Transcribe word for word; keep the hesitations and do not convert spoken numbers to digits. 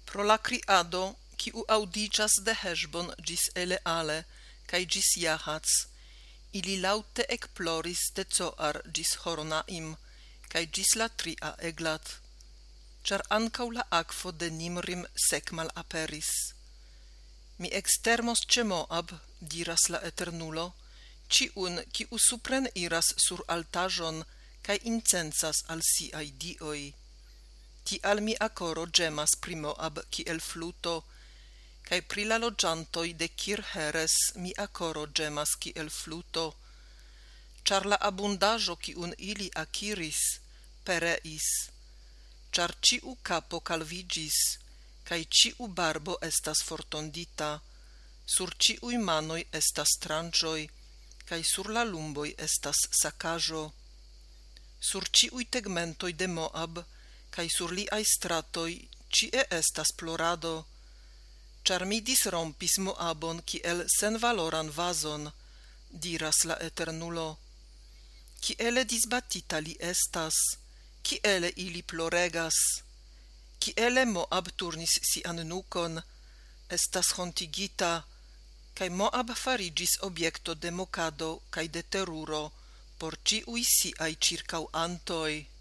Pro la criado, quiu audijas de Heshbon gis Eleale, cae gis Jahats, ili laute ecploris de Zoar gis Horonaim, cae gis la tria Eglat, char ancau la aquo de Nimrim sec mal aperis. Mi extermos ce Moab, diras la Eternulo, ciun quiu supren iras sur altajon, cae incensas al siai dioi. Tial mi acoro gemas pri Moab kiel fluto, cae pri la logiantoi de Kir Heres mi acoro gemas kiel fluto, char la abundajo ciun ili aciris pereis, char ciu capo calvigis, cae ciu barbo estas fortondita, sur ciui manoi estas trangioi, cae sur la lumboi estas sacajo. Sur ciui tegmentoi de Moab, cae sur liai stratoi, cie estas plorado, char mi disrompis Moabon kiel sen valoran vason, diras la Eternulo. Ciele disbatita li estas, ciele ili ploregas, ciele Moab turnis sian nukon, estas hontigita, cae Moab farigis objecto de mocado cae de teruro por ciui siai circau antoi.